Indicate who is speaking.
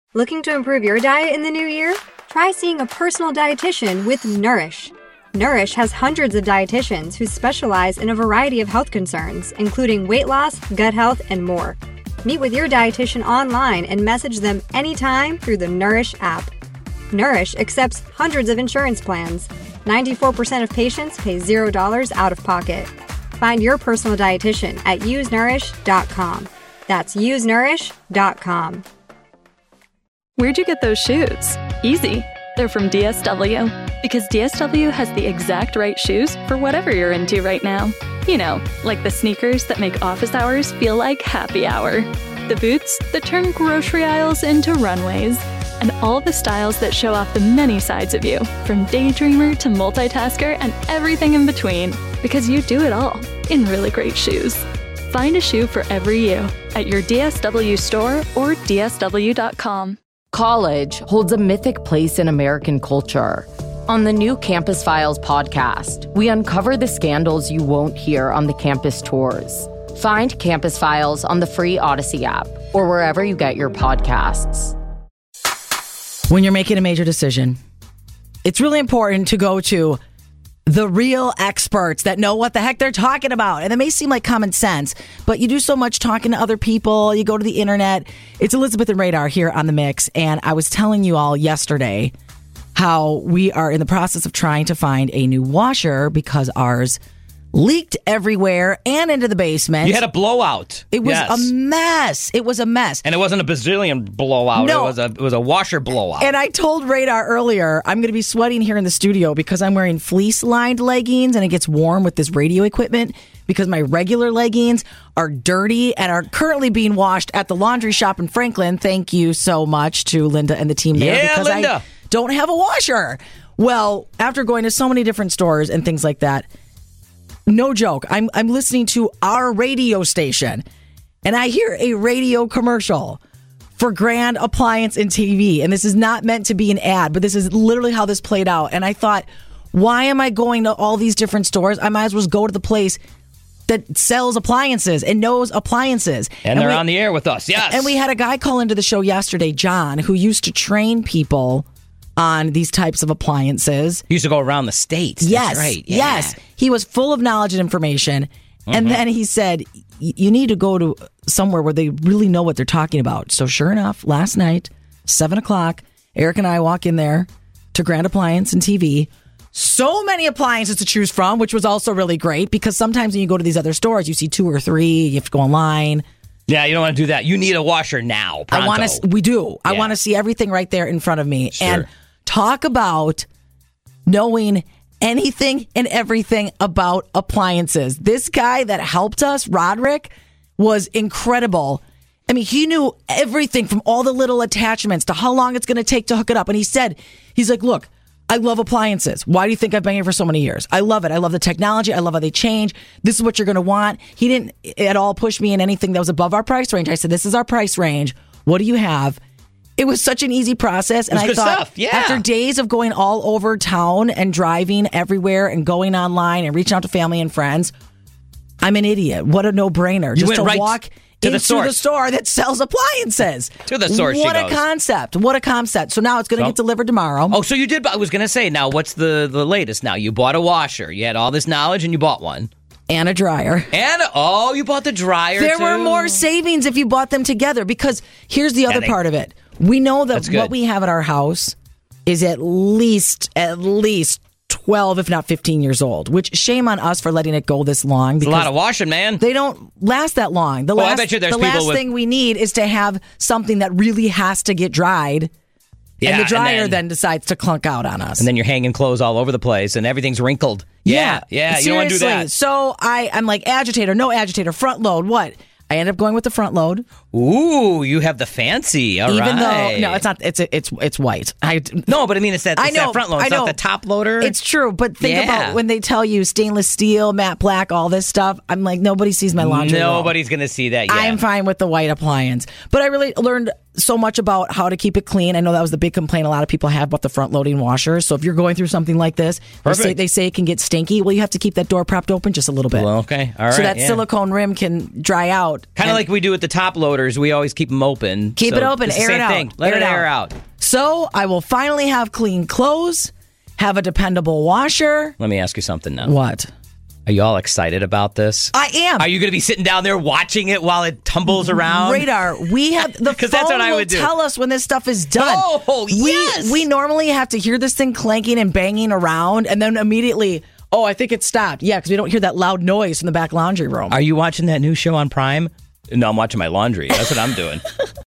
Speaker 1: Looking to improve your diet in the new year? Try seeing a personal dietitian with Nourish. Nourish has hundreds of dietitians who specialize in a variety of health concerns, including weight loss, gut health, and more. Meet with your dietitian online and message them anytime through the Nourish app. Nourish accepts hundreds of insurance plans. 94% of patients pay $0 out of pocket. Find your personal dietitian at usenourish.com. That's usenourish.com.
Speaker 2: Where'd you get those shoes? Easy. They're from DSW. Because DSW has the exact right shoes for whatever you're into right now. You know, like the sneakers that make office hours feel like happy hour. The boots that turn grocery aisles into runways. And all the styles that show off the many sides of you, from daydreamer to multitasker and everything in between. Because you do it all in really great shoes. Find a shoe for every you at your DSW store or DSW.com.
Speaker 3: College holds a mythic place in American culture. On the new Campus Files podcast, we uncover the scandals you won't hear on the campus tours. Find Campus Files on the free Odyssey app or wherever you get your podcasts.
Speaker 4: When you're making a major decision, it's really important to go to the real experts that know what the heck they're talking about. And it may seem like common sense, but you do so much talking to other people. You go to the internet. It's Elizabeth and Radar here on The Mix. And I was telling you all yesterday how we are in the process of trying to find a new washer because ours leaked everywhere and into the basement.
Speaker 5: You had a blowout.
Speaker 4: It was a mess. It was a mess.
Speaker 5: And it wasn't a bazillion blowout.
Speaker 4: No.
Speaker 5: It was a washer blowout.
Speaker 4: And I told Radar earlier, I'm going to be sweating here in the studio because I'm wearing fleece-lined leggings and it gets warm with this radio equipment because my regular leggings are dirty and are currently being washed at the laundry shop in Franklin. Thank you so much to Linda and the team there.
Speaker 5: Yeah,
Speaker 4: because
Speaker 5: Linda.
Speaker 4: I don't have a washer. Well, after going to so many different stores and things like that, no joke, I'm listening to our radio station and I hear a radio commercial for Grand Appliance and TV. And this is not meant to be an ad, but this is literally how this played out. And I thought, why am I going to all these different stores? I might as well go to the place that sells appliances and knows appliances.
Speaker 5: And they're on the air with us, yes.
Speaker 4: And we had a guy call into the show yesterday, John, who used to train people on these types of appliances.
Speaker 5: He used to go around the states.
Speaker 4: Yes,
Speaker 5: That's right. Yeah.
Speaker 4: Yes. He was full of knowledge and information. And then he said, you need to go to somewhere where they really know what they're talking about. So sure enough, last night, 7 o'clock, Eric and I walk in there to Grand Appliance and TV. So many appliances to choose from, which was also really great because sometimes when you go to these other stores, you see 2 or 3, you have to go online.
Speaker 5: Yeah, you don't want to do that. You need a washer now. Pronto.
Speaker 4: I want to see everything right there in front of me.
Speaker 5: Sure.
Speaker 4: And talk about knowing anything and everything about appliances. This guy that helped us, Roderick, was incredible. I mean, he knew everything from all the little attachments to how long it's going to take to hook it up. And he's like, look, I love appliances. Why do you think I've been here for so many years? I love it. I love the technology. I love how they change. This is what you're going to want. He didn't at all push me in anything that was above our price range. I said, this is our price range. What do you have? It was such an easy process. And I thought, after days of going all over town and driving everywhere and going online and reaching out to family and friends, I'm an idiot. What a no-brainer.
Speaker 5: You
Speaker 4: just to
Speaker 5: went
Speaker 4: walk
Speaker 5: to
Speaker 4: into the store that sells appliances.
Speaker 5: To the source
Speaker 4: What
Speaker 5: she
Speaker 4: a
Speaker 5: goes.
Speaker 4: concept. What a concept. So now it's going to get delivered tomorrow.
Speaker 5: Oh, so you did. I was going to say, now, what's the latest now? You bought a washer. You had all this knowledge and you bought one.
Speaker 4: And a dryer.
Speaker 5: And, you bought the dryer,
Speaker 4: There
Speaker 5: too?
Speaker 4: were more savings if you bought them together because here's the other part of it. We know that what we have at our house is at least 12, if not 15 years old, which shame on us for letting it go this long.
Speaker 5: It's a lot of washing, man.
Speaker 4: They don't last that long.
Speaker 5: I bet you there's
Speaker 4: the
Speaker 5: people
Speaker 4: last thing we need is to have something that really has to get dried.
Speaker 5: Yeah,
Speaker 4: and the dryer then decides to clunk out on us.
Speaker 5: And then you're hanging clothes all over the place and everything's wrinkled. Yeah. You don't want to do that.
Speaker 4: So I'm like, agitator, no agitator, front load, what? I end up going with the front load.
Speaker 5: Ooh, you have the fancy. All
Speaker 4: Even
Speaker 5: right.
Speaker 4: though, no, it's not. It's white.
Speaker 5: No, but I mean, it's that front load. It's
Speaker 4: I know.
Speaker 5: not the top loader.
Speaker 4: It's true, but think about when they tell you stainless steel, matte black, all this stuff. I'm like, nobody sees my laundry.
Speaker 5: Nobody's going to see that yet.
Speaker 4: I'm fine with the white appliance. But I really learned so much about how to keep it clean. I know that was the big complaint a lot of people have about the front loading washers. So if you're going through something like this, they say it can get stinky. Well, you have to keep that door propped open just a little bit.
Speaker 5: Well, okay. All right.
Speaker 4: So that silicone rim can dry out.
Speaker 5: Kind of like we do with the top loader motors, we always keep them open.
Speaker 4: Keep it open,
Speaker 5: it's the
Speaker 4: air
Speaker 5: same
Speaker 4: it out.
Speaker 5: thing. Let it air out.
Speaker 4: So I will finally have clean clothes, have a dependable washer.
Speaker 5: Let me ask you something now.
Speaker 4: What?
Speaker 5: Are you all excited about this?
Speaker 4: I am.
Speaker 5: Are you going to be sitting down there watching it while it tumbles around?
Speaker 4: Radar. We have the phone
Speaker 5: that's what I would do.
Speaker 4: tell us when this stuff is done.
Speaker 5: Oh, yes.
Speaker 4: We normally have to hear this thing clanking and banging around, and then immediately, I think it stopped. Yeah, because we don't hear that loud noise from the back laundry room.
Speaker 5: Are you watching that new show on Prime? No, I'm watching my laundry. That's what I'm doing.